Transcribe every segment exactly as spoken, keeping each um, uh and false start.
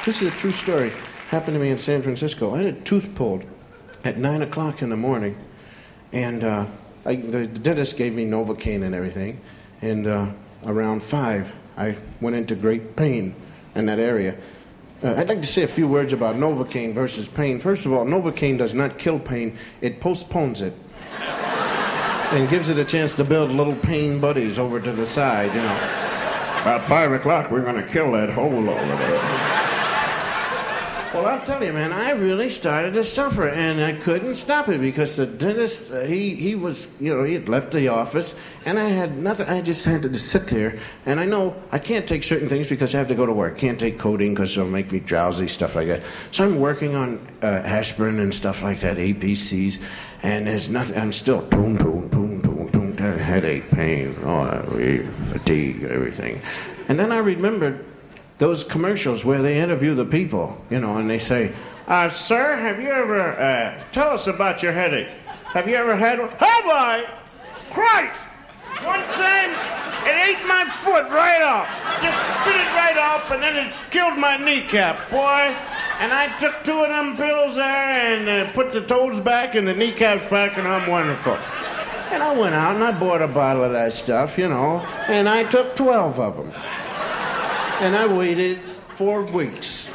This is a true story. Happened to me in San Francisco. I had a tooth pulled at nine o'clock in the morning, and uh, I, the dentist gave me Novocaine and everything, and uh, around five, I went into great pain in that area. Uh, I'd like to say a few words about Novocaine versus pain. First of all, Novocaine does not kill pain. It postpones it and gives it a chance to build little pain buddies over to the side, you know. About five o'clock, we're going to kill that hole over there. Well, I'll tell you, man, I really started to suffer, and I couldn't stop it because the dentist, uh, he, he was, you know, he had left the office, and I had nothing. I just had to just sit there, and I know I can't take certain things because I have to go to work. Can't take codeine because it'll make me drowsy, stuff like that. So I'm working on uh, aspirin and stuff like that, A B Cs, and there's nothing. I'm still boom, boom, boom, boom, boom, headache, pain, oh, fatigue, everything. And then I remembered those commercials where they interview the people, you know, and they say, uh, sir, have you ever, uh, tell us about your headache. Have you ever had one? Have I? Christ! One time, it ate my foot right off. Just spit it right off, and then it killed my kneecap, boy. And I took two of them pills there and uh, put the toes back and the kneecaps back, and I'm wonderful. And I went out and I bought a bottle of that stuff, you know, and I took twelve of them. And I waited four weeks.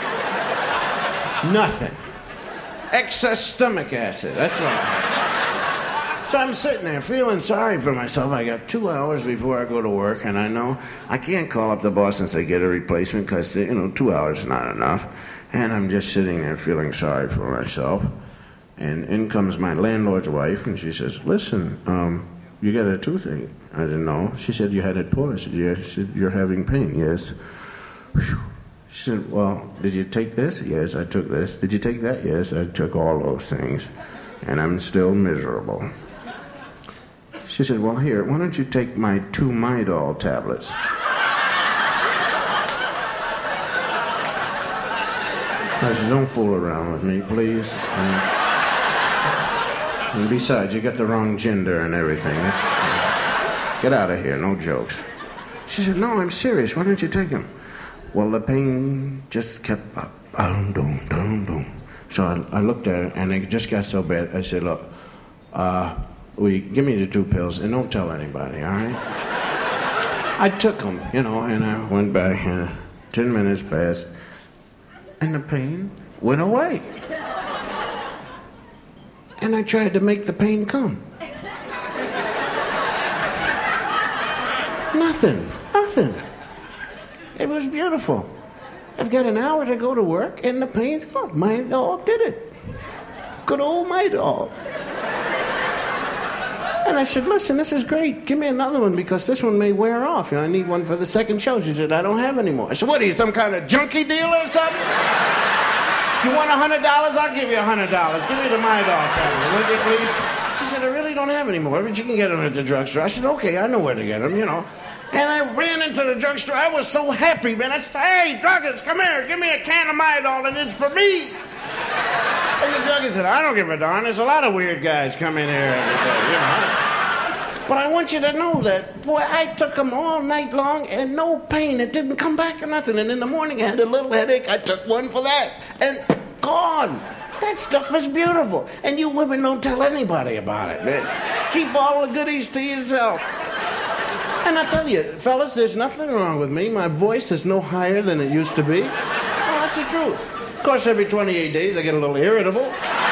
Nothing. Excess stomach acid, that's right. So I'm sitting there feeling sorry for myself. I got two hours before I go to work, and I know I can't call up the boss and say, get a replacement, because, you know, two hours is not enough. And I'm just sitting there feeling sorry for myself. And in comes my landlord's wife, and she says, listen, um, you got a toothache? I didn't know. She said, you had it pulled. I said, yeah. She said, you're having pain. Yes. Whew. She said, well, did you take this? Yes, I took this. Did you take that? Yes, I took all those things. And I'm still miserable. She said, well, here, why don't you take my two Midol tablets? I said, don't fool around with me, please. And, and besides, you got the wrong gender and everything. It's, get out of here, no jokes. She said, no, I'm serious. Why don't you take them? Well, the pain just kept up. Boom, boom, boom, boom. So I, I looked at her, and it just got so bad. I said, look, uh, will you give me the two pills, and don't tell anybody, all right? I took them, you know, and I went back, and ten minutes passed, and the pain went away. And I tried to make the pain come. Nothing, nothing. It was beautiful. I've got an hour to go to work, and the pain's gone. Midol did it. Good old Midol. And I said, listen, this is great. Give me another one, because this one may wear off. You know, I need one for the second show. She said, I don't have any more. I said, what are you, some kind of junkie dealer or something? You want a hundred dollars? I'll give you a hundred dollars. Give me the Midol tablet, would you please? She said, I really don't have any more, but you can get them at the drugstore. I said, okay, I know where to get them, you know. And I ran into the drugstore. I was so happy, man. I said, hey, druggist, come here. Give me a can of Midol, and it's for me. And the druggist said, I don't give a darn. There's a lot of weird guys come in here every day, you know. But I want you to know that, boy, I took them all night long, and no pain. It didn't come back or nothing. And in the morning, I had a little headache. I took one for that, and gone. That stuff is beautiful. And you women don't tell anybody about it, man. Keep all the goodies to yourself. And I tell you, fellas, there's nothing wrong with me. My voice is no higher than it used to be. Well, that's the truth. Of course, every twenty-eight days, I get a little irritable.